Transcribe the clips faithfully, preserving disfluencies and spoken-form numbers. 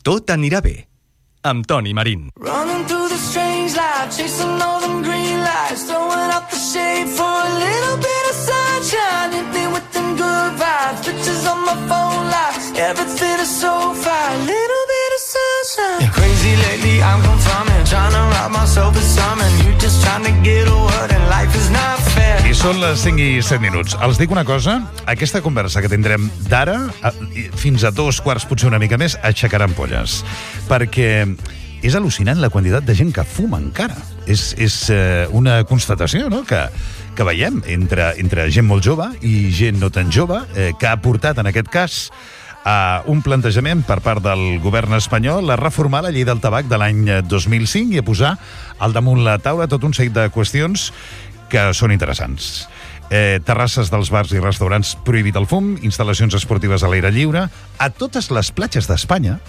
Tot anirà bé, amb Toni Marín. Running through the strange life, chasing all them green lights, throwing up the shade for a little bit of sunshine. Hit me with them good vibes, pictures on my phone lights, everything is so fine, little bit of sunshine. Yeah, crazy lately, I'm confirming, trying to rob myself of something. You just trying to get a word and life is not fair. I són les cinc i set minuts. Els dic una cosa, aquesta conversa que tindrem d'ara fins a dos quarts, potser una mica més, aixecarà ampolles. Perquè és al·lucinant la quantitat de gent que fuma encara. És, és eh, una constatació, no?, que, que veiem entre, entre gent molt jove i gent no tan jove, eh, que ha portat, en aquest cas, a un plantejament per part del govern espanyol a reformar la llei del tabac de l'any dos mil cinc i a posar al damunt la taula tot un seguit de qüestions que són interessants. Eh, terrasses dels bars i restaurants prohibit el fum, instal·lacions esportives a l'aire lliure, a totes les platges d'Espanya,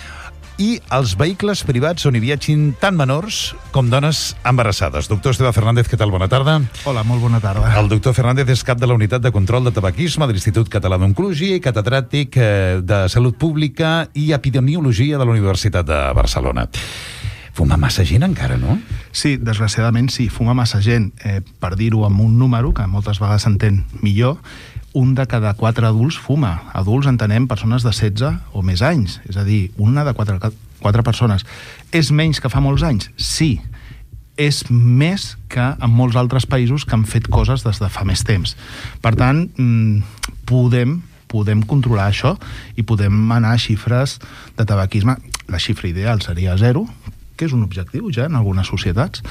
i els vehicles privats on hi viatgin tant menors com dones embarassades. Doctor Esteve Fernández, què tal? Bona tarda. Hola, molt bona tarda. El doctor Fernández és cap de la Unitat de Control de Tabaquisme de l'Institut Català d'Oncologia i catedràtic de Salut Pública i Epidemiologia de la Universitat de Barcelona. Fuma massa gent encara, no? Sí, desgraciadament sí, fuma massa gent. Eh, per dir-ho amb un número, que moltes vegades s'entén millor, un de cada quatre adults fuma. Adults entenem persones de setze o més anys, és a dir, una de quatre, quatre persones. És menys que fa molts anys? Sí. És més que en molts altres països que han fet coses des de fa més temps. Per tant, podem, podem controlar això i podem anar a xifres de tabaquisme. La xifra ideal seria zero, que és un objectiu ja en algunes societats,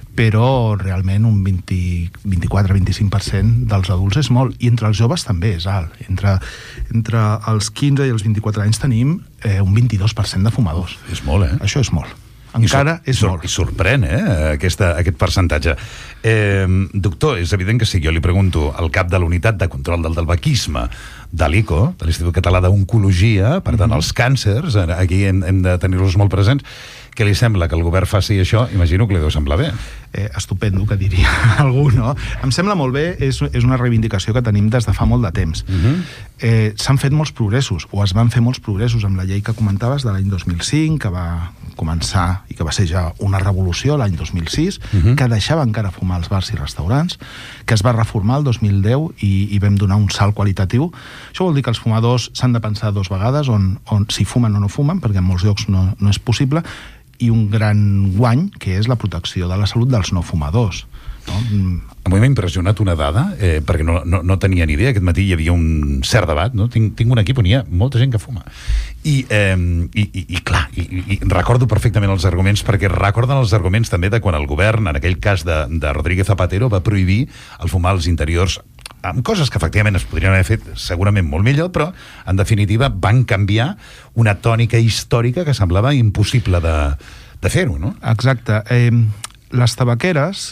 però realment un vint, vint-i-quatre a vint-i-cinc per cent dels adults és molt, i entre els joves també és alt. Entre, entre els quinze i els vint-i-quatre anys tenim eh, un vint-i-dos per cent de fumadors. És molt, eh? Això és molt. Encara I és sor molt. I sorprèn, eh, aquesta, aquest percentatge. Eh, doctor, és evident que si jo li pregunto al cap de la Unitat de Control del Tabaquisme de l'I C O, de l'Institut Català d'Oncologia, per tant, mm-hmm. els càncers, aquí hem, hem de tenir-los molt presents, què li sembla que el govern faci això? Imagino que li deu semblar bé. Eh, estupendo, que diria algú, no? Em sembla molt bé, és, és una reivindicació que tenim des de fa molt de temps. Uh-huh. eh, S'han fet molts progressos, o es van fer molts progressos amb la llei que comentaves de l'any dos mil cinc, que va començar i que va ser ja una revolució l'any dos mil sis, uh-huh. que deixava encara fumar als bars i restaurants, que es va reformar el dos mil deu i, i vam donar un salt qualitatiu. Això vol dir que els fumadors s'han de pensar dues vegades on, on si fumen o no fumen, perquè en molts llocs no, no és possible, i un gran guany, que és la protecció de la salut dels no fumadors. No? A mi m'ha impressionat una dada, eh, perquè no, no, no tenia ni idea, aquest matí hi havia un cert debat, no? Tinc, tinc un equip on hi ha molta gent que fuma. I, eh, i, i, i clar, i, i recordo perfectament els arguments, perquè recorden els arguments també de quan el govern, en aquell cas de, de Rodríguez Zapatero, va prohibir el fumar als interiors, amb coses que efectivament es podrien haver fet segurament molt millor, però en definitiva van canviar una tònica històrica que semblava impossible de, de fer-ho, no? Exacte. Eh, les tabaqueres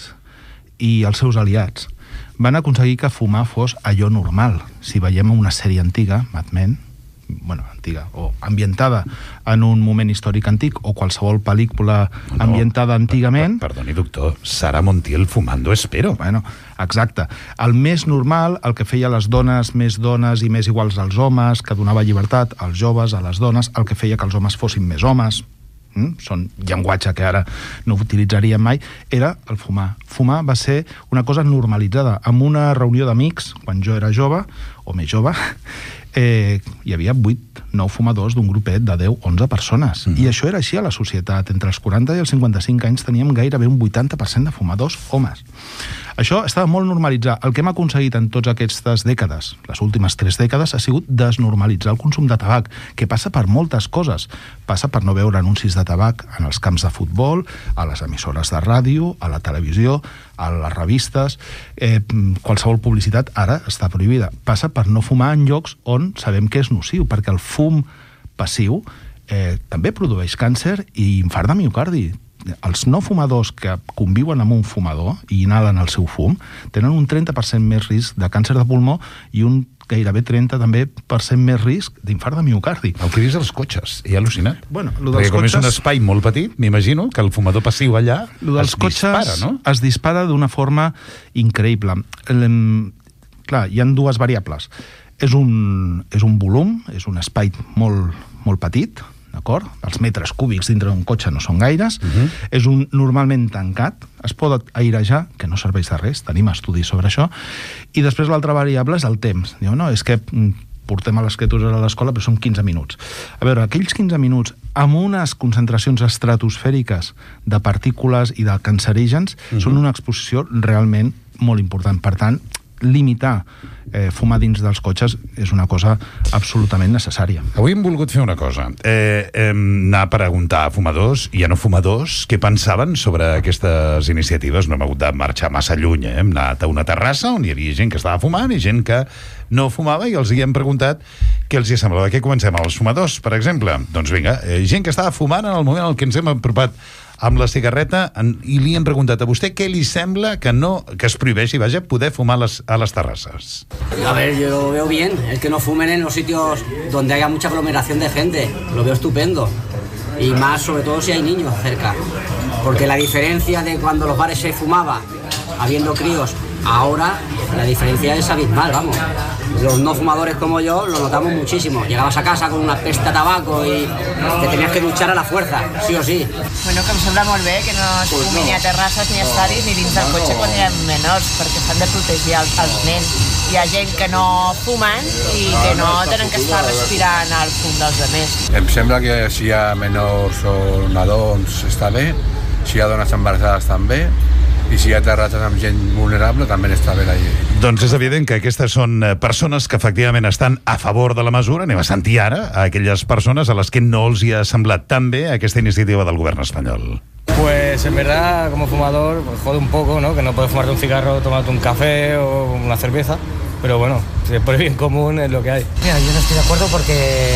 i els seus aliats van aconseguir que fumar fos allò normal. Si veiem una sèrie antiga, Mad Men, bueno, antiga, o ambientada en un moment històric antic, o qualsevol pel·lícula no, ambientada antigament... Per, per, perdoni, doctor, Sara Montiel fumando espero. Bueno, exacte. El més normal, el que feia les dones més dones i més iguals als homes, que donava llibertat als joves, a les dones, el que feia que els homes fossin més homes, mm? són llenguatge que ara no utilitzaríem mai, era el fumar. Fumar va ser una cosa normalitzada. En una reunió d'amics, quan jo era jove, o més jove, eh, hi havia vuit, nou fumadors d'un grupet de deu, onze persones. Mm-hmm. I això era així a la societat. Entre els quaranta i els cinquanta-cinc anys teníem gairebé un vuitanta per cent de fumadors homes. Això estava molt normalitzat. El que hem aconseguit en totes aquestes dècades, les últimes tres dècades, ha sigut desnormalitzar el consum de tabac, que passa per moltes coses. Passa per no veure anuncis de tabac en els camps de futbol, a les emissores de ràdio, a la televisió, a les revistes. Eh, qualsevol publicitat ara està prohibida. Passa per no fumar en llocs on sabem que és nociu, perquè el fum passiu eh, també produeix càncer i infart de miocardi. Els no fumadors que conviuen amb un fumador i inhalen el seu fum tenen un trenta per cent més risc de càncer de pulmó i un gairebé trenta també per cent més risc d'infart de miocardi. El que dius dels cotxes, he al·lucinat. Bueno, lo dels perquè com cotxes... és un espai molt petit, m'imagino que el fumador passiu allà lo dels es cotxes dispara, no? Es dispara d'una forma increïble. El, clar, hi ha dues variables. És un, és un volum, és un espai molt, molt petit, d'acord? Els metres cúbics dintre d'un cotxe no són gaires, Uh-huh. és un normalment tancat, es pot airejar, que no serveix de res, tenim estudis sobre això, i després l'altra variable és el temps. Diu, no, és que portem a les criatures a l'escola, però són quinze minuts. A veure, aquells quinze minuts, amb unes concentracions estratosfèriques de partícules i de cancerígens, uh-huh. són una exposició realment molt important. Per tant, limitar eh, fumar dins dels cotxes és una cosa absolutament necessària. Avui hem volgut fer una cosa. Eh, eh, anar a preguntar a fumadors i a no fumadors què pensaven sobre aquestes iniciatives. No hem hagut de marxar massa lluny. Eh? Hem anat a una terrassa on hi havia gent que estava fumant i gent que no fumava i els hi hem preguntat què els hi semblava. Què comencem? Els fumadors, per exemple? Doncs vinga, eh, gent que estava fumant en el moment en què ens hem apropat amb la cigarreta en, i li hem preguntat a vostè què li sembla que no que es prohibeixi, vaja, poder fumar les, a les terrasses. A ver, yo lo veo bien, el que no fumen en los sitios donde haya mucha aglomeración de gente, lo veo estupendo. Y más sobre todo si hay niños cerca, porque la diferencia de cuando los bares se fumaba, habiendo críos, ahora la diferencia es abismal, vamos. Los no fumadores como yo lo notamos muchísimo. Llegabas a casa con una pesta de tabaco y te tenías que duchar a la fuerza, sí o sí. Bueno, que em sembla molt bé que no es Pues fumi no. ni a terrasses ni a estadis ni dins del cotxe quan hi ha menors, perquè s'han de protegir els, els nens. Hi ha gent que no fumen i que no tenen que estar respirant el fum dels altres. Em sembla que si hi ha menors o nadons està bé, si hi ha dones embarassades també, i si hi ha terrasses amb gent vulnerable també està bé la llei. Doncs és evident que aquestes són eh, persones que efectivament estan a favor de la mesura. Anem a sentir ara a aquelles persones a les que no els hi ha semblat tan bé aquesta iniciativa del govern espanyol. Pues en verdad, como fumador, pues jode un poco, ¿no? Que no puedes fumarte un cigarro, tomarte un café o una cerveza, pero bueno, si es por el bien común es lo que hay. Mira, yo no estoy de acuerdo porque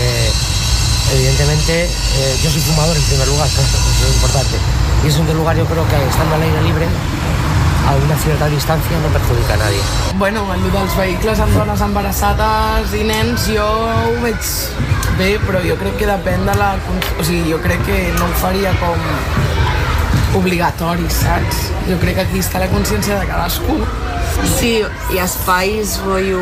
evidentemente eh, yo soy fumador en primer lugar, eso es importante. Y en segundo lugar yo creo que estando al aire libre a una cierta distancia no perjudica a nadie. Bueno, el dels vehicles amb dones embarassades i nens jo ho veig bé, però jo crec que depèn de la... O sigui, jo crec que no ho faria com obligatori, saps? Jo crec que aquí està la consciència de cadascú. Sí, hi ha espais, rotllo,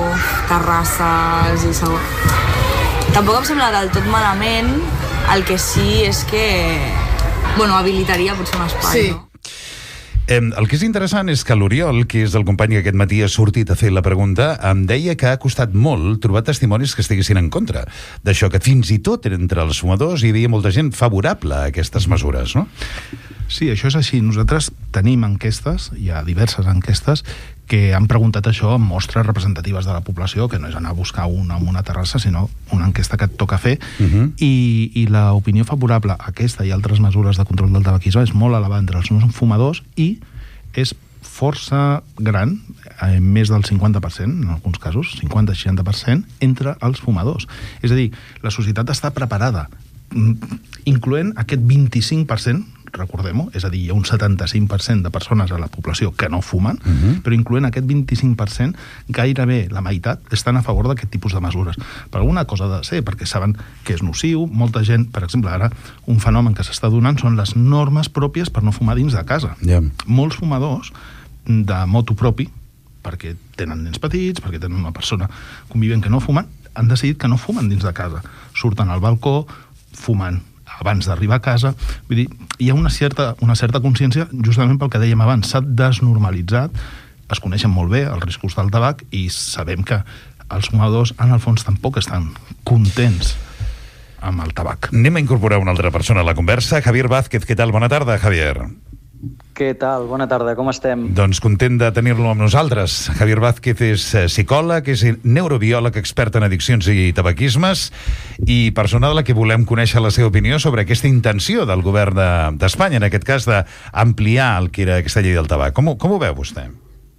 terrasses i segur. Tampoc em sembla del tot malament, el que sí és que, bueno, habilitaria potser un espai, Sí. no? Eh, el que és interessant és que l'Oriol, que és el company que aquest matí ha sortit a fer la pregunta, em deia que ha costat molt trobar testimonis que estiguessin en contra d'això, que fins i tot entre els fumadors hi havia molta gent favorable a aquestes mesures, no? Sí, això és així. Nosaltres tenim enquestes, hi ha diverses enquestes, que han preguntat això amb mostres representatives de la població, que no és anar a buscar una en una terrassa, sinó una enquesta que et toca fer, Uh-huh. i, i l'opinió favorable a aquesta i altres mesures de control del tabaquisme és molt elevada entre els no fumadors i és força gran, eh, més del cinquanta per cent, en alguns casos, cinquanta a seixanta per cent, entre els fumadors. És a dir, la societat està preparada, mm, incloent aquest vint-i-cinc per cent, recordem-ho, és a dir, hi ha un setanta-cinc per cent de persones a la població que no fumen, Uh-huh. però incloent aquest vint-i-cinc per cent, gairebé la meitat estan a favor d'aquest tipus de mesures. Per alguna cosa ha de ser, perquè saben que és nociu. Molta gent, per exemple, ara, un fenomen que s'està donant són les normes pròpies per no fumar dins de casa. Ja. Molts fumadors de motu propi, perquè tenen nens petits, perquè tenen una persona convivent que no fumen, han decidit que no fumen dins de casa. Surten al balcó, fumen abans d'arribar a casa. Vull dir, hi ha una certa, una certa consciència, justament pel que dèiem abans, s'ha desnormalitzat, es coneixen molt bé els riscos del tabac i sabem que els fumadors, en el fons, tampoc estan contents amb el tabac. Anem a incorporar una altra persona a la conversa. Javier Vázquez, què tal? Bona tarda, Javier. Què tal? Bona tarda, com estem? Doncs content de tenir-lo amb nosaltres. Javier Vázquez és eh, psicòleg, és neurobiòleg expert en addiccions i tabaquismes i persona de la que volem conèixer la seva opinió sobre aquesta intenció del govern de- d'Espanya, en aquest cas d'ampliar el que era aquesta llei del tabac. Com, ho- com ho veu vostè?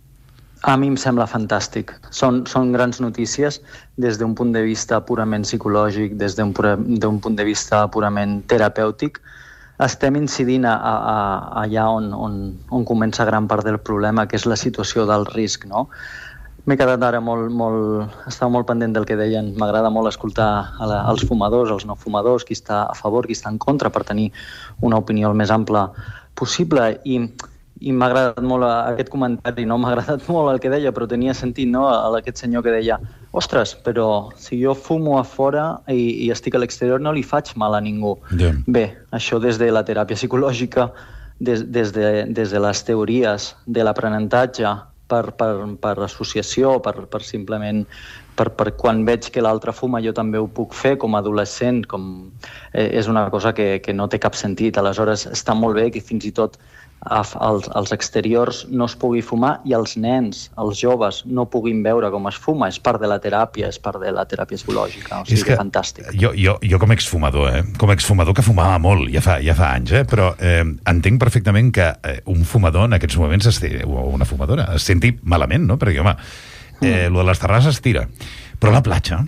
A mi em sembla fantàstic. Són, són grans notícies des d'un punt de vista purament psicològic, des d'un pura- d'un punt de vista purament terapèutic. Estem incidint a, a, a allà on, on, on comença gran part del problema, que és la situació del risc, no? M'he quedat ara molt, molt... Estava molt pendent del que deien. M'agrada molt escoltar a la, als fumadors, als no fumadors, qui està a favor, qui està en contra, per tenir una opinió el més ampla possible. I, i m'ha agradat molt aquest comentari, no? M'ha agradat molt el que deia, però tenia sentit, no? Aquest senyor que deia ostres, però si jo fumo a fora i, i estic a l'exterior no li faig mal a ningú. Yeah. Bé, això des de la teràpia psicològica, des, des, de, des de les teories de l'aprenentatge, per, per, per associació, per, per simplement per, per quan veig que l'altre fuma jo també ho puc fer com a adolescent, com, eh, és una cosa que, que no té cap sentit. Aleshores està molt bé que fins i tot als, als exteriors no es pugui fumar i els nens, els joves, no puguin veure com es fuma. És part de la teràpia, és part de la teràpia psicològica. O sigui, és que fantàstic. Jo, jo, jo com a exfumador, eh? com a exfumador que fumava molt, ja fa, ja fa anys, eh? però eh, entenc perfectament que eh, un fumador en aquests moments, es, o una fumadora, es senti malament, no? Perquè, home, eh, mm. lo de les terrasses tira. Però la platja,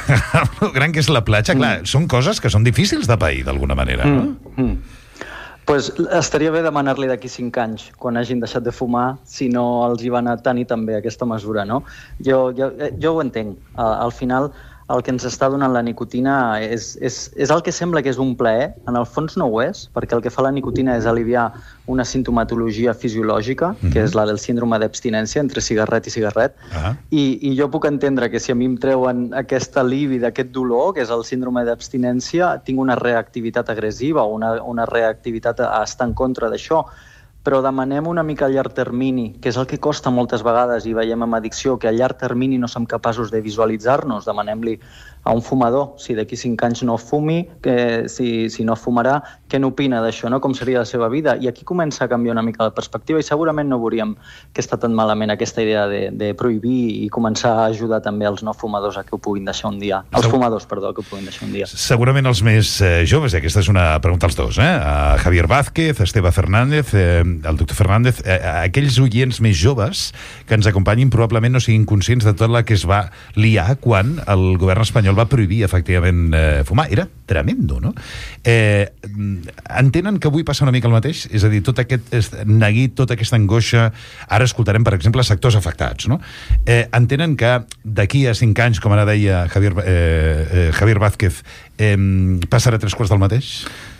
el gran que és la platja, clar, mm. són coses que són difícils de pair, d'alguna manera, no? Mm. Mm. Pues estaria bé demanar-li d'aquí cinc anys, quan hagin deixat de fumar, si no els hi va anar tan i tan bé aquesta mesura, no? Jo, jo, jo ho entenc. Al final, el que ens està donant la nicotina és, és, és el que sembla que és un plaer, en el fons no ho és, perquè el que fa la nicotina és aliviar una sintomatologia fisiològica, mm-hmm. que és la del síndrome d'abstinència entre cigarret i cigarret, uh-huh. I, i jo puc entendre que si a mi em treuen aquest alivi d'aquest dolor, que és el síndrome d'abstinència, tinc una reactivitat agressiva o una, una reactivitat a estar en contra d'això, però demanem una mica a llarg termini, que és el que costa moltes vegades i veiem amb addicció, que a llarg termini no som capaços de visualitzar-nos. Demanem-li a un fumador, si d'aquí cinc anys no fumi, que si, si no fumarà, què n'opina d'això, no? Com seria la seva vida? I aquí comença a canviar una mica la perspectiva i segurament no veuríem que està tan malament aquesta idea de, de prohibir i començar a ajudar també els no fumadors a que ho puguin deixar un dia. Els fumadors, perdó, que ho puguin deixar un dia. Segurament els més eh, joves, eh? Aquesta és una pregunta als dos, eh? A Javier Vázquez, Esteve Fernández, eh, el doctor Fernández, eh, aquells oients més joves que ens acompanyin probablement no siguin conscients de tot la que es va liar quan el govern espanyol va prohibir efectivament eh, fumar. Era tremendo, no? Eh, entenen que avui passa una mica el mateix? És a dir, tot aquest neguit, tota aquesta angoixa, ara escoltarem, per exemple, sectors afectats, no? Eh, entenen que d'aquí a cinc anys, com ara deia Javier, eh, eh, Javier Vázquez, eh, passarà tres quarts del mateix?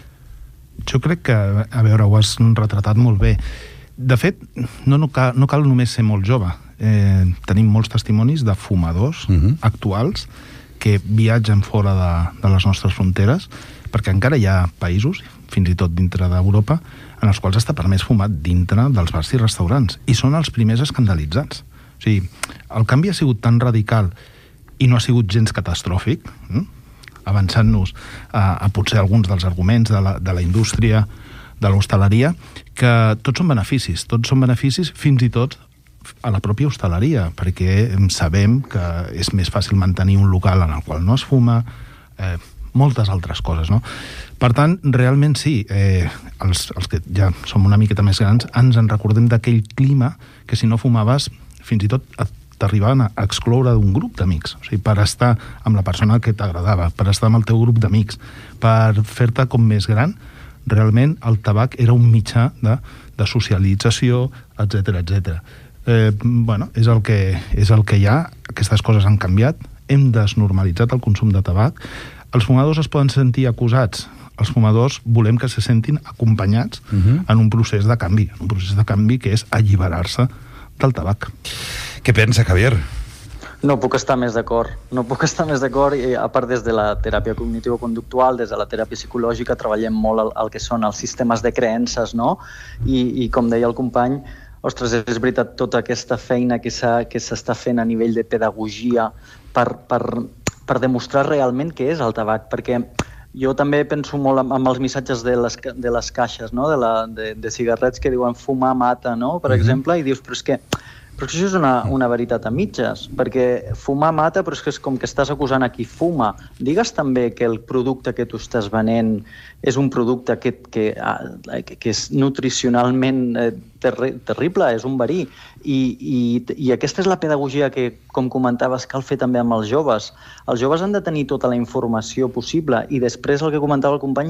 Jo crec que, a veure, ho has retratat molt bé. De fet, no, no, cal, no cal només ser molt jove. Eh, tenim molts testimonis de fumadors uh-huh. actuals que viatgen fora de, de les nostres fronteres, perquè encara hi ha països, fins i tot dintre d'Europa, en els quals està permès fumar dintre dels bars i restaurants, i són els primers escandalitzats. O sigui, el canvi ha sigut tan radical i no ha sigut gens catastròfic, eh? avançant-nos a, a potser alguns dels arguments de la, de la indústria, de l'hostaleria, que tots són beneficis, tots són beneficis fins i tot a la pròpia hostaleria, perquè sabem que és més fàcil mantenir un local en el qual no es fuma, eh, moltes altres coses, no? Per tant, realment sí, eh, els, els que ja som una miqueta més grans, ens en recordem d'aquell clima que si no fumaves, fins i tot t'arribaven a excloure d'un grup d'amics, o sigui, per estar amb la persona que t'agradava, per estar amb el teu grup d'amics, per fer-te com més gran, realment el tabac era un mitjà de, de socialització, etcètera, etcètera. Eh, bueno, és el, que, és el que hi ha, aquestes coses han canviat, hem desnormalitzat el consum de tabac, els fumadors es poden sentir acusats, els fumadors volem que se sentin acompanyats uh-huh. en un procés de canvi, en un procés de canvi que és alliberar-se del tabac. Què pensa, Javier? No puc estar més d'acord, no puc estar més d'acord, i a part des de la teràpia cognitivo-conductual, des de la teràpia psicològica, treballem molt el, el que són els sistemes de creences, no? I, i com deia el company, ostres, és veritat, tota aquesta feina que s'ha, que s'està fent a nivell de pedagogia per, per, per demostrar realment què és el tabac, perquè jo també penso molt en, en els missatges de les, de les caixes, no? de, la, de, de cigarrets que diuen fumar mata, no? per uh-huh. exemple, i dius, però és que Però això és una, una veritat a mitges, perquè fumar mata, però és que és com que estàs acusant a qui fuma. Digues també que el producte que tu estàs venent és un producte que, que, que és nutricionalment terri, terrible, és un verí. I, i, I aquesta és la pedagogia que, com comentaves, cal fer també amb els joves. Els joves han de tenir tota la informació possible i després el que comentava el company és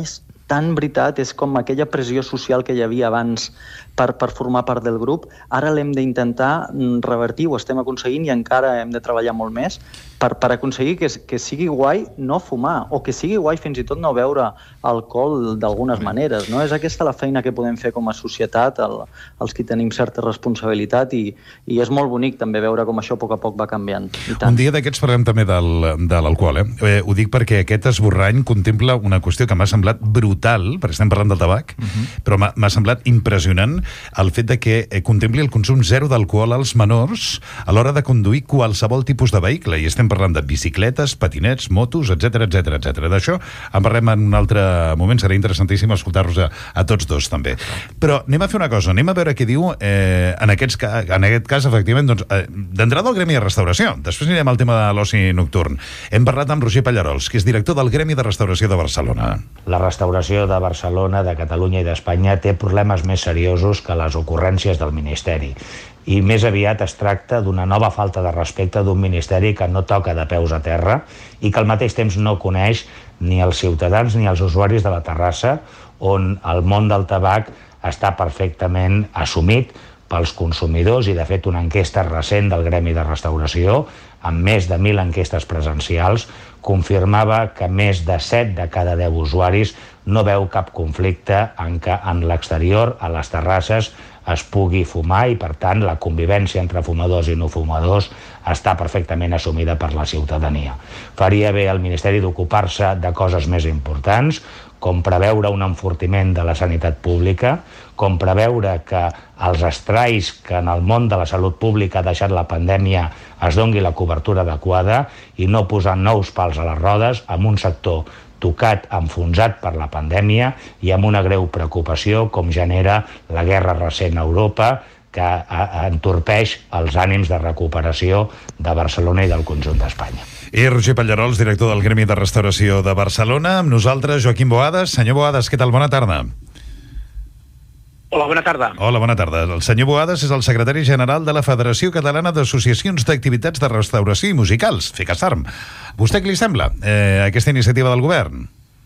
tan veritat, és com aquella pressió social que hi havia abans per, per formar part del grup. Ara l'hem d'intentar revertir, ho estem aconseguint i encara hem de treballar molt més per, per aconseguir que, que sigui guai no fumar, o que sigui guai fins i tot no beure alcohol d'algunes maneres, no? És aquesta la feina que podem fer com a societat, el, els que tenim certa responsabilitat, i, i és molt bonic també veure com això a poc a poc va canviant. Un dia d'aquests parlem també del, de l'alcohol, eh? eh? Ho dic perquè aquest esborrany contempla una qüestió que m'ha semblat brutal, perquè estem parlant del tabac, uh-huh. però m'ha semblat impressionant el fet de que eh, contempli el consum zero d'alcohol als menors a l'hora de conduir qualsevol tipus de vehicle, i estem parlant de bicicletes, patinets, motos, etcètera, etcètera, etcètera. D'això en parlem en un altre moment, serà interessantíssim escoltar-vos a, a tots dos també. Però anem a fer una cosa, anem a veure què diu eh, en, aquests, en aquest cas, efectivament, doncs, eh, d'entrada el Gremi de Restauració, després anirem al tema de l'oci nocturn. Hem parlat amb Roger Pallarols, que és director del Gremi de Restauració de Barcelona. La restauració de Barcelona, de Catalunya i d'Espanya té problemes més seriosos que les ocurrències del Ministeri. I més aviat es tracta d'una nova falta de respecte d'un Ministeri que no toca de peus a terra i que al mateix temps no coneix ni els ciutadans ni els usuaris de la Terrassa, on el món del tabac està perfectament assumit pels consumidors, i de fet una enquesta recent del Gremi de Restauració, amb més de mil enquestes presencials, confirmava que més de set de cada deu usuaris no veu cap conflicte en què en l'exterior, a les terrasses, es pugui fumar, i per tant la convivència entre fumadors i no fumadors està perfectament assumida per la ciutadania. Faria bé el Ministeri d'ocupar-se de coses més importants, com preveure un enfortiment de la sanitat pública, com preveure que als estralls que en el món de la salut pública ha deixat la pandèmia es doni la cobertura adequada, i no posar nous pals a les rodes amb un sector tocat, enfonsat per la pandèmia, i amb una greu preocupació com genera la guerra recent a Europa, que entorpeix els ànims de recuperació de Barcelona i del conjunt d'Espanya. I Roger Pallarols, director del Gremi de Restauració de Barcelona. Amb nosaltres, Joaquim Boades. Senyor Boades, què tal? Bona tarda. Hola, bona tarda. Hola, bona tarda. El senyor Boades és el secretari general de la Federació Catalana d'Associacions d'Activitats de Restauració i Musicals, FECASARM. Vostè què li sembla, eh, aquesta iniciativa del govern?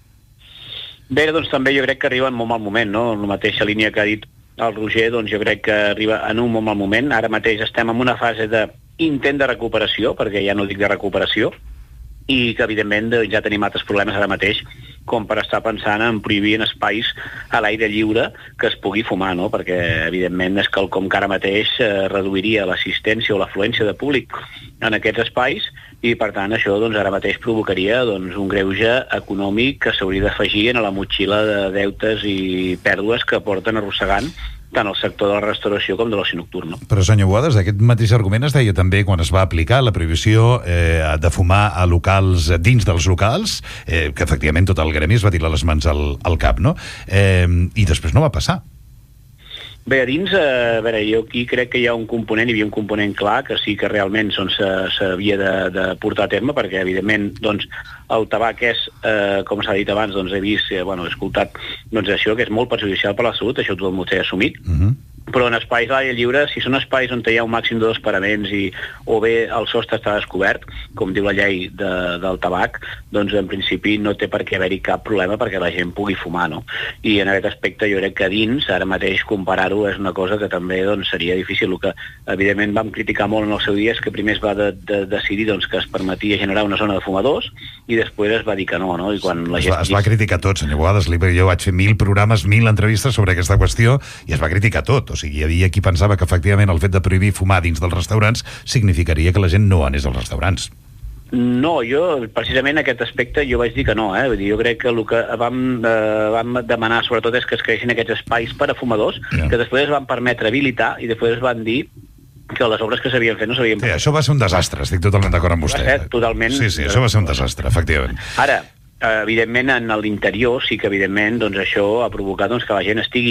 Bé, doncs també jo crec que arriba en molt mal moment, no? En la mateixa línia que ha dit el Roger, doncs jo crec que arriba en un molt mal moment. Ara mateix estem en una fase d'intent de recuperació, perquè ja no dic de recuperació, i que evidentment ja tenim altres problemes ara mateix, com per estar pensant en prohibir en espais a l'aire lliure que es pugui fumar, no? Perquè evidentment és quelcom que ara mateix eh, reduiria l'assistència o l'afluència de públic en aquests espais, i per tant això doncs, ara mateix provocaria doncs, un greuge econòmic que s'hauria d'afegir a la motxilla de deutes i pèrdues que porten arrossegant tant el sector de la restauració com de l'oci nocturn. Però, senyor Boades, aquest mateix argument es deia també quan es va aplicar la prohibició eh, de fumar a locals, dins dels locals, eh, que efectivament tot el gremi es va tirar les mans al, al cap, no? Eh, I després no va passar. Bé, a dins, eh, a veure, jo aquí crec que hi ha un component, hi havia un component clar, que sí que realment s'havia de, de portar a terme, perquè evidentment doncs, el tabac és, eh, com s'ha dit abans, doncs he vist, eh, bueno, he escoltat doncs, això, que és molt perjudicial per la salut, això tothom ho té assumit, uh-huh. Però en espais a l'aire lliure, si són espais on hi ha un màxim de dos paraments i, o bé el sostre està descobert, com diu la llei de, del tabac, doncs en principi no té per què haver-hi cap problema perquè la gent pugui fumar, no? I en aquest aspecte jo crec que dins, ara mateix comparar-ho és una cosa que també doncs, seria difícil. El que evidentment vam criticar molt en el seu dia és que primer es va de, de decidir doncs, que es permetia generar una zona de fumadors i després es va dir que no, no? I quan la gent... Es va, es va criticar tot, senyor Boades. Jo vaig fer mil programes, mil entrevistes sobre aquesta qüestió i es va criticar tot. O sigui, hi havia qui pensava que efectivament el fet de prohibir fumar dins dels restaurants significaria que la gent no anés als restaurants. No, jo, precisament aquest aspecte, jo vaig dir que no, eh? Vull dir, jo crec que el que vam, eh, vam demanar sobretot és que es creïssin aquests espais per a fumadors, yeah. Que després es van permetre habilitar i després es van dir que les obres que s'havien fet no s'havien fet. Sí, això va ser un desastre, estic totalment d'acord amb vostè. Va ser totalment... Sí, sí, això va ser un desastre, efectivament. Ara, evidentment, en l'interior sí que, evidentment, doncs, això ha provocat doncs, que la gent estigui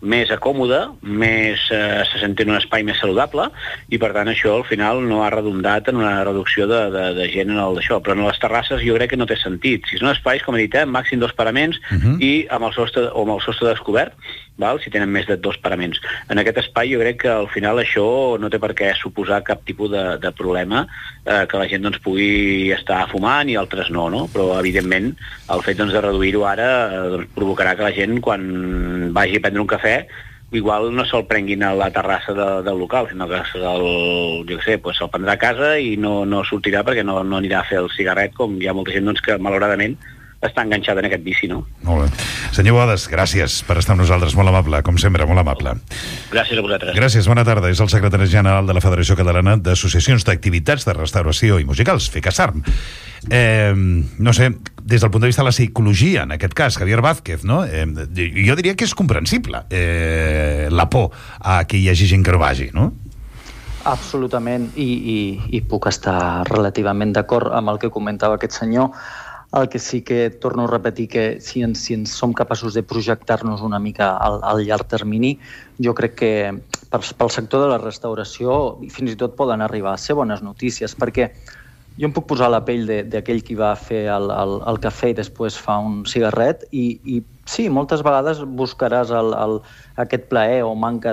més acòmode, més, eh, se sent en un espai més saludable, i per tant això al final no ha redundat en una reducció de, de, de gent en el d'això. Però en les terrasses jo crec que no té sentit. Si són espais, com he dit, eh, màxim dos paraments uh-huh. i amb el sostre, o amb el sostre descobert, val? Si tenen més de dos paraments. En aquest espai jo crec que al final això no té per què suposar cap tipus de, de problema, eh, que la gent doncs, pugui estar fumant i altres no, no? Però evidentment el fet doncs, de reduir-ho ara eh, doncs, provocarà que la gent quan vagi a prendre un cafè igual no se'l prenguin a la terrassa de, del local, sinó que se'l, jo què sé, pues se'l prendrà a casa i no, no sortirà perquè no, no anirà a fer el cigarret, com hi ha molta gent doncs, que malauradament està enganxada en aquest vici, no? Molt bé. Senyor Boades, gràcies per estar amb nosaltres, molt amable, com sempre, molt amable. Gràcies a vosaltres. Gràcies, bona tarda. És el secretari general de la Federació Catalana d'Associacions d'Activitats de Restauració i Musicals, FECASARM. Eh, no sé, des del punt de vista de la psicologia, en aquest cas, Javier Vázquez, no? Eh, jo diria que és comprensible eh, la por a que hi hagi gent que no vagi, no? Absolutament, i, i, i puc estar relativament d'acord amb el que comentava aquest senyor. El que sí que torno a repetir que si ens, si ens som capaços de projectar-nos una mica al, al llarg termini, jo crec que per, pel sector de la restauració fins i tot poden arribar a ser bones notícies, perquè jo em puc posar a la pell d'aquell qui va fer el, el, el cafè i després fa un cigarret i, i sí, moltes vegades buscaràs el, el, aquest plaer o manca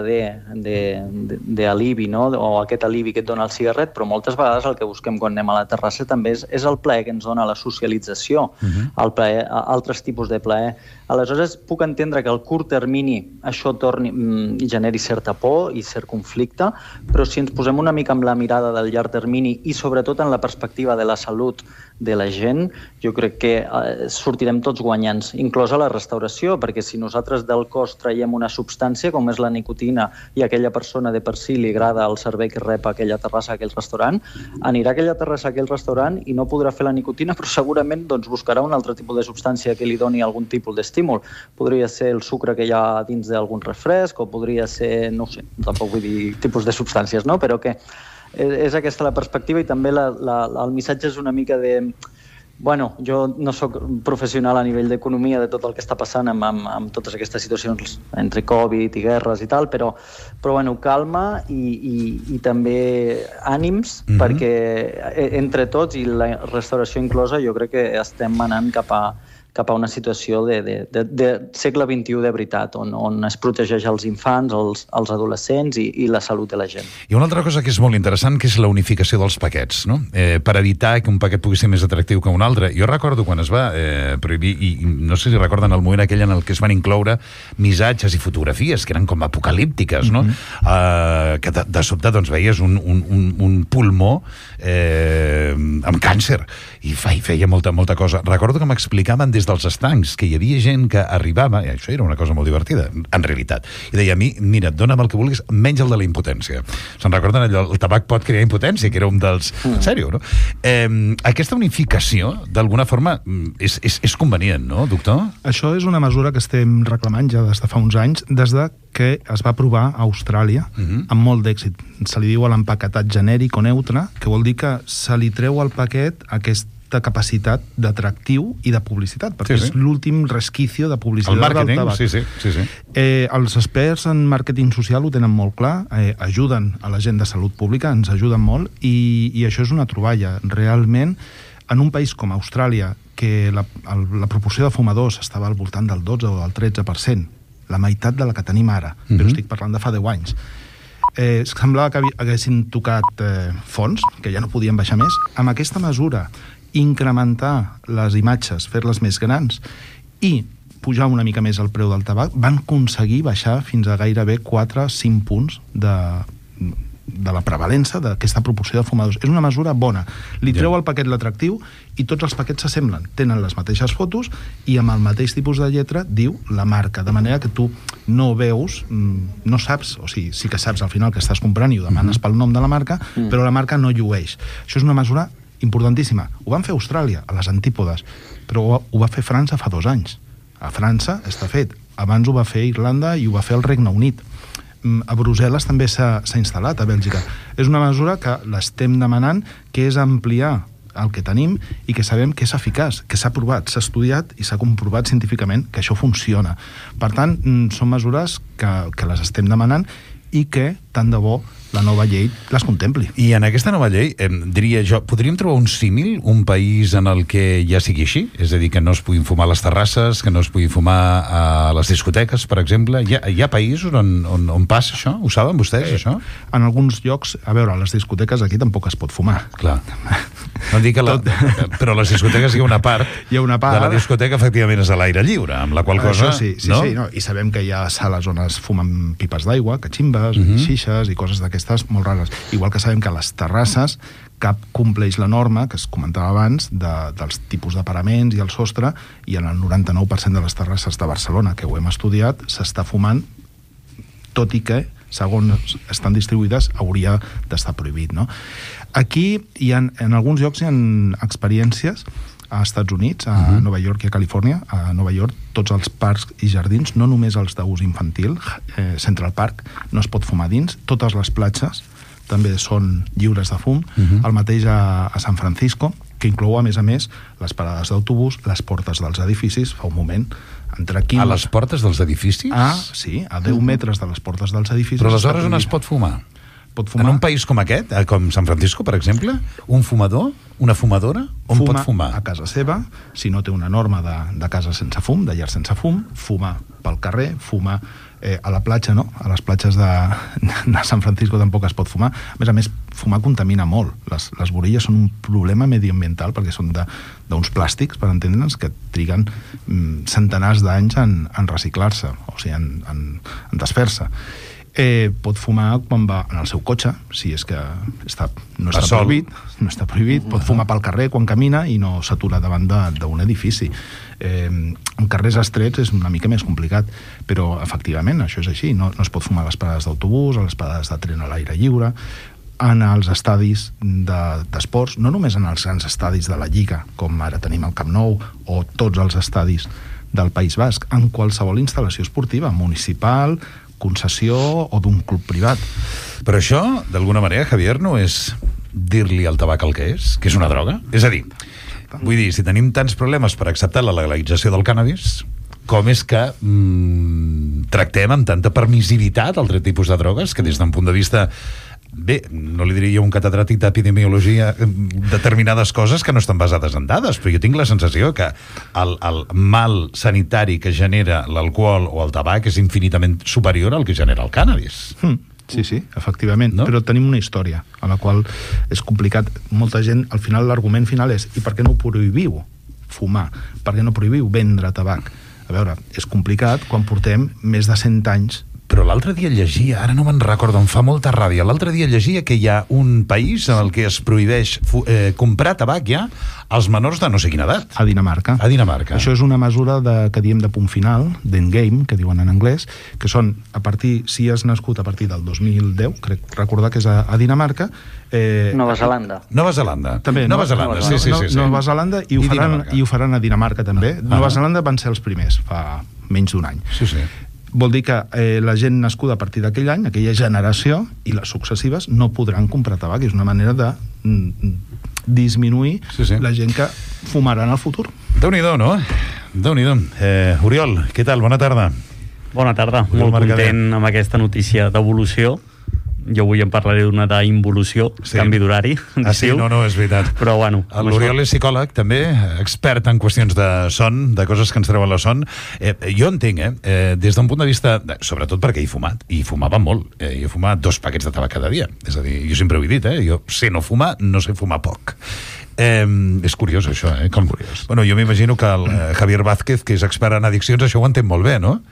d'alibi, no? O aquest alibi que et dona el cigarret, però moltes vegades el que busquem quan anem a la terrassa també és, és el plaer que ens dona la socialització, uh-huh. el plaer, altres tipus de plaer. Aleshores, puc entendre que al curt termini això torni, mm, generi certa por i cert conflicte, però si ens posem una mica amb la mirada del llarg termini i sobretot en la perspectiva de la salut de la gent, jo crec que eh, sortirem tots guanyants, inclosa la restauració, perquè si nosaltres del cos traiem una substància com és la nicotina i aquella persona de per si li agrada el servei que rep a aquella terrassa, a aquell restaurant, anirà a aquella terrassa, a aquell restaurant i no podrà fer la nicotina, però segurament doncs, buscarà un altre tipus de substància que li doni algun tipus d'estímul. Podria ser el sucre que hi ha dins d'algun refresc o podria ser, no sé, tampoc vull dir tipus de substàncies, no? Però que és aquesta la perspectiva i també la, la, el missatge és una mica de... Bueno, jo no sóc professional a nivell d'economia de tot el que està passant amb, amb, amb totes aquestes situacions entre Covid i guerres i tal, però, però bueno, calma i, i, i també ànims, mm-hmm. perquè entre tots, i la restauració inclosa, jo crec que estem anant cap a, cap a una situació de, de, de, de segle vint-i-u de veritat, on, on es protegeix els infants, els, els adolescents i, i la salut de la gent. Hi ha una altra cosa que és molt interessant, que és la unificació dels paquets, no? Eh, per evitar que un paquet pugui ser més atractiu que un altre. Jo recordo quan es va eh, prohibir, i no sé si recorden el moment aquell en el que es van incloure missatges i fotografies que eren com apocalíptiques, no? Mm-hmm. eh, que de, de sobte doncs, veies un, un, un, un pulmó eh, amb càncer i feia molta, molta cosa. Recordo que m'explicaven des dels estancs que hi havia gent que arribava, i això era una cosa molt divertida, en realitat, i deia a mi, mira, dona'm el que vulguis, menys el de la impotència. Se'n recorden allò, el tabac pot crear impotència, que era un dels... Mm. En sèrio, no? Eh, aquesta unificació, d'alguna forma, és, és, és convenient, no, doctor? Això és una mesura que estem reclamant ja des de fa uns anys, des de que es va provar a Austràlia, uh-huh. amb molt d'èxit. Se li diu l'empaquetat genèric o neutre, que vol dir que se li treu al paquet aquest de capacitat d'atractiu i de publicitat, perquè sí, sí. és l'últim resquicio de publicitat el màrqueting, del tabac. Sí, sí, sí, sí. Eh, els experts en màrqueting social ho tenen molt clar, eh, ajuden a la gent de salut pública, ens ajuden molt, i, i això és una troballa. Realment, en un país com Austràlia, que la, el, la proporció de fumadors estava al voltant del dotze o del tretze per cent, la meitat de la que tenim ara, mm-hmm. però estic parlant de fa deu anys, eh, semblava que haguessin tocat eh, fons, que ja no podien baixar més. Amb aquesta mesura, incrementar les imatges, fer-les més grans i pujar una mica més el preu del tabac, van aconseguir baixar fins a gairebé quatre a cinc punts de, de la prevalença d'aquesta proporció de fumadors. És una mesura bona. Li treu al paquet l'atractiu i tots els paquets s'assemblen. Tenen les mateixes fotos i amb el mateix tipus de lletra diu la marca, de manera que tu no veus, no saps, o sigui, sí que saps al final que estàs comprant i ho demanes pel nom de la marca, mm. però la marca no llueix. Això és una mesura importantíssima. Ho van fer a Austràlia, a les antípodes, però ho va fer França fa dos anys. A França està fet. Abans ho va fer Irlanda i ho va fer el Regne Unit. A Brussel·les també s'ha instal·lat, a Bèlgica. És una mesura que l'estem demanant, que és ampliar el que tenim i que sabem que és eficaç, que s'ha provat, s'ha estudiat i s'ha comprovat científicament que això funciona. Per tant, són mesures que, que les estem demanant i que, tant de bo, la nova llei les contempli. I en aquesta nova llei, eh, diria jo, podríem trobar un símil, un país en el que ja sigui així? És a dir, que no es puguin fumar a les terrasses, que no es pugui fumar a les discoteques, per exemple. Hi ha, hi ha països on, on, on passa això? Ho saben vostès, eh, això? En alguns llocs, a veure, a les discoteques aquí tampoc es pot fumar. Clar. No dic que la, però a les discoteques hi ha una part, hi ha una part de la discoteca efectivament és a l'aire lliure, amb la qual cosa... Això sí, sí, no? sí, no? I sabem que hi ha sales on es fumen pipes d'aigua, cachimbes, Mhm. xixes i coses d'aquestes molt rares. Igual que sabem que a les terrasses cap compleix la norma, que es comentava abans, de, dels tipus de paraments i el sostre, i en el noranta-nou per cent de les terrasses de Barcelona, que ho hem estudiat, s'està fumant, tot i que, segons estan distribuïdes, hauria d'estar prohibit, no? Aquí, hi ha, en alguns llocs hi ha experiències a Estats Units, a uh-huh. Nova York i a Califòrnia. A Nova York, tots els parcs i jardins, no només els d'ús infantil, eh, Central Park, no es pot fumar dins, totes les platges també són lliures de fum, uh-huh. el mateix a, a San Francisco, que inclou, a més a més, les parades d'autobús, les portes dels edificis, fa un moment, entre aquí... A les portes dels edificis? Ah, sí, a deu metres de les portes dels edificis... Però aleshores on es pot fumar? Pot fumar. En un país com aquest, com San Francisco, per exemple, un fumador, una fumadora, on fuma pot fumar? a casa seva, si no té una norma de, de casa sense fum, de llar sense fum, fuma pel carrer, fuma eh, a la platja, no? A les platges de, de San Francisco tampoc es pot fumar. A més a més, fumar contamina molt. Les, les borilles són un problema medioambiental perquè són d'uns plàstics, per entendre'ns, que triguen mm, centenars d'anys en, en reciclar-se, o sigui, en, en, en desfer-se. Eh, pot fumar quan va en el seu cotxe, si és que està, no està prohibit, no està prohibit, pot fumar pel carrer quan camina i no s'atura davant d'un edifici. Eh, en carrers estrets és una mica més complicat, però efectivament això és així, no, no es pot fumar a les parades d'autobús, a les parades de tren a l'aire lliure, en els estadis d'esports, de, no només en els grans estadis de la Lliga, com ara tenim el Camp Nou, o tots els estadis del País Basc, en qualsevol instal·lació esportiva, municipal, concessió o d'un club privat. Però això, d'alguna manera, Javier, no és dir-li al tabac el que és, que és una droga? És a dir, vull dir, si tenim tants problemes per acceptar la legalització del cànnabis, com és que mm, tractem amb tanta permissivitat altre tipus de drogues que des d'un punt de vista... Bé, no li diria un catedràtic d'epidemiologia determinades coses que no estan basades en dades, però jo tinc la sensació que el, el mal sanitari que genera l'alcohol o el tabac és infinitament superior al que genera el cànnabis. Mm. Sí, sí, efectivament, no? Però tenim una història a la qual és complicat. Molta gent, al final, l'argument final és i per què no prohibiu fumar? Per què no prohibiu vendre tabac? A veure, és complicat quan portem més de cent anys. Però l'altre dia llegia, ara no me'n recordo, em fa molta ràbia, l'altre dia llegia que hi ha un país en el que es prohibeix eh, comprar tabac ja als menors de no sé quina edat. A Dinamarca. A Dinamarca. Això és una mesura de, que diem de punt final, d'endgame, que diuen en anglès, que són, a partir, si has nascut a partir del dos mil deu, crec recordar que és a, a Dinamarca... Eh, Nova Zelanda. Nova Zelanda. També, Nova Zelanda, Nova, sí, sí, sí, sí. Nova Zelanda i ho, I faran, Dinamarca. i ho faran a Dinamarca també. Ah. Nova Zelanda van ser els primers, fa menys d'un any. Sí, sí. Vol dir que eh, la gent nascuda a partir d'aquell any, aquella generació, i les successives no podran comprar tabac. És una manera de mm, disminuir sí, sí. la gent que fumarà en el futur. Déu-n'hi-do, no? Déu-n'hi-do. Eh, Oriol, què tal? Bona tarda. Bona tarda. Oriol Molt Mercader. content amb aquesta notícia d'evolució. Jo avui en parlaré d'una d'involució, sí. Canvi d'horari. Ah, sí? No, no, és veritat. Però, bueno... L'Oriol és psicòleg, també, expert en qüestions de son, de coses que ens treuen la son. Eh, jo entenc, eh, eh, des d'un punt de vista... Sobretot perquè he fumat, i fumava molt. Eh, jo he fumat dos paquets de tabac cada dia. És a dir, jo sempre ho he dit, eh, jo sé no fumar, no sé fumar poc. Eh, és curiós, això, eh? Com curiós. Bueno, jo m'imagino que el eh, Javier Vázquez, que és expert en addiccions, això ho entén molt bé, no?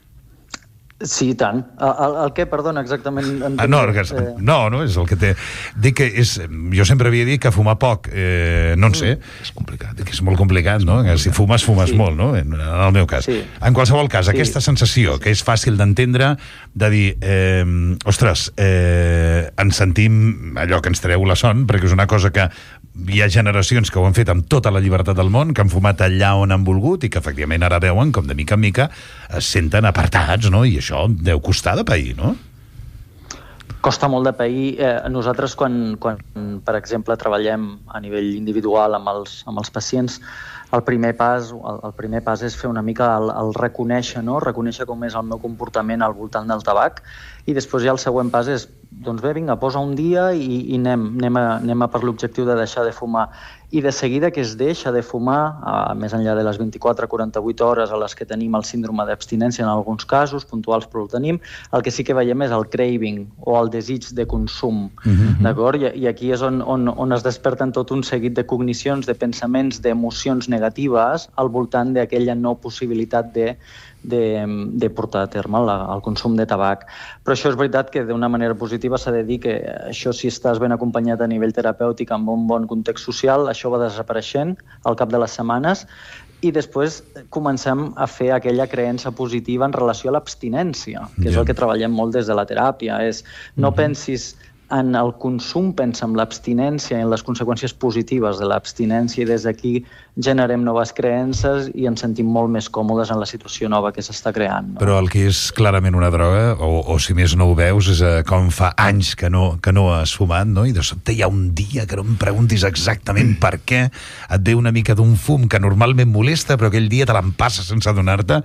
Sí, tant. El, el què, perdona, exactament? Ah, no, eh... no, no, és el que té... Dic que és... Jo sempre havia dit que fumar poc, eh, no en sé, mm. és complicat, que és molt complicat, no? Que si fumes, fumes sí. molt, no? En, en el meu cas. Sí. En qualsevol cas, sí. aquesta sensació, que és fàcil d'entendre, de dir, eh, ostres, eh, ens sentim allò que ens treu la son, perquè és una cosa que hi ha generacions que ho han fet amb tota la llibertat del món, que han fumat allà on han volgut i que efectivament ara veuen com de mica en mica es senten apartats, no? I això deu costar de pair, no? costa molt de pair. Eh, nosaltres, quan, quan, per exemple, treballem a nivell individual amb els, amb els pacients, el primer pas, el, el primer pas és fer una mica el, el reconèixer, no? Reconèixer com és el meu comportament al voltant del tabac, i després ja el següent pas és, doncs bé, vinga, posa un dia i, i anem, anem, a, anem a per l'objectiu de deixar de fumar. I de seguida que es deixa de fumar, a, més enllà de les vint-i-quatre a quaranta-vuit hores a les que tenim el síndrome d'abstinència en alguns casos, puntuals però el tenim, el que sí que veiem és el craving o el desig de consum, mm-hmm. d'acord? I, I aquí és on, on, on es desperten tot un seguit de cognicions, de pensaments, d'emocions negatives al voltant d'aquella no possibilitat de De, de portar a terme la, el consum de tabac. Però això és veritat que d'una manera positiva s'ha de dir que això, si estàs ben acompanyat a nivell terapèutic amb un bon context social, això va desapareixent al cap de les setmanes, i després comencem a fer aquella creença positiva en relació a l'abstinència, que yeah. és el que treballem molt des de la teràpia. És no mm-hmm. pensis en el consum, pensa en l'abstinència i en les conseqüències positives de l'abstinència, i des d'aquí generem noves creences i ens sentim molt més còmodes en la situació nova que s'està creant. No? Però el que és clarament una droga, o, o si més no ho veus, és eh, com fa anys que no, que no has fumat, no? I de sobte hi ha un dia que no em preguntis exactament per què, et ve una mica d'un fum que normalment molesta, però aquell dia te l'empassa sense adonar-te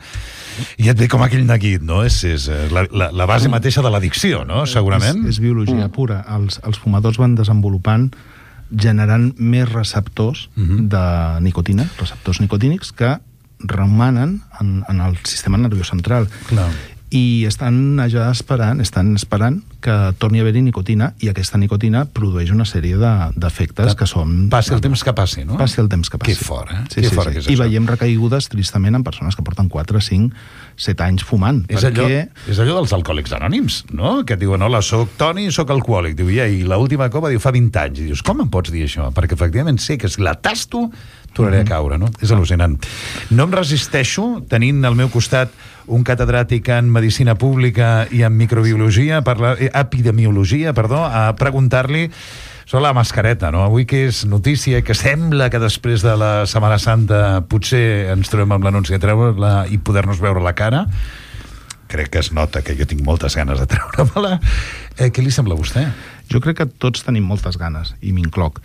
i et ve com aquell neguit, no? És, és la, la, la base mateixa de l'addicció, no? Segurament. És, és biologia pura. Els, els fumadors van desenvolupant, generant més receptors uh-huh. de nicotina, receptors nicotínics, que romanen en, en el sistema nerviós central. Clar. I estan allà esperant, estan esperant que torni a haver-hi nicotina, i aquesta nicotina produeix una sèrie d'efectes de, que són... Passi el temps que passi, no? Passi el temps que passi. Que fort, eh? Sí, que sí, fort sí. que és I això. veiem recaigudes, tristament, en persones que porten quatre, cinc, set anys fumant. És, perquè... allò, és allò dels alcohòlics anònims, no? Que et diuen, hola, soc Toni, soc alcohòlic. Diu, ja, i l'última copa diu, fa vint anys. I dius, com em pots dir això? Perquè efectivament sé que si la tasto tornaré a caure, no? És al·lucinant. No em resisteixo, tenint al meu costat un catedràtic en Medicina Pública i en Microbiologia, parla, eh, epidemiologia, perdó, a preguntar-li sobre la mascareta, no? Avui que és notícia, que sembla que després de la Setmana Santa potser ens trobem amb l'anunci de treure-la i poder-nos veure la cara. Crec que es nota que jo tinc moltes ganes de treure-me-la. Eh, què li sembla a vostè? Jo crec que tots tenim moltes ganes, i m'incloc.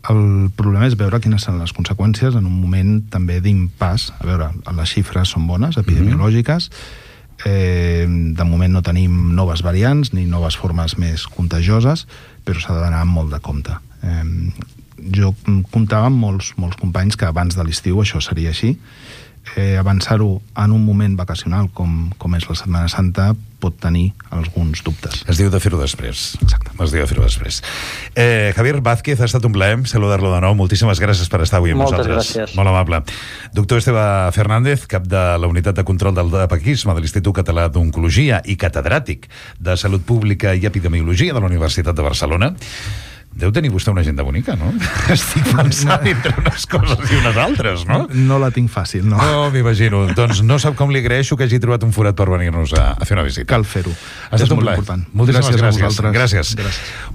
El problema és veure quines són les conseqüències en un moment també d'impàs. A veure, les xifres són bones, epidemiològiques. Eh, de moment no tenim noves variants ni noves formes més contagioses, però s'ha d'anar amb molt de compte. Eh, jo comptava amb molts, molts companys que abans de l'estiu això seria així. Eh, avançar-ho en un moment vacacional com, com és la Setmana Santa pot tenir alguns dubtes. Es diu de fer-ho després. Exacte. Es diu de fer-ho després. Eh, Javier Vázquez, ha estat un plaer saludar-lo de nou. Moltíssimes gràcies per estar avui amb Moltes nosaltres. gràcies. Molt amable. Doctor Esteve Fernández, cap de la Unitat de Control del Tabaquisme de l'Institut Català d'Oncologia i catedràtic de Salut Pública i Epidemiologia de la Universitat de Barcelona. Deu tenir vostè una agenda bonica, no? Estic pensant no. entre unes coses i unes altres, no? No la tinc fàcil, no. No, m'imagino. Doncs no sap com li agraeixo que hagi trobat un forat per venir-nos a, a fer una visita. Cal fer-ho. Ha estat un plaer. Important. Moltíssimes gràcies. Gràcies a vosaltres. Gràcies. Gràcies.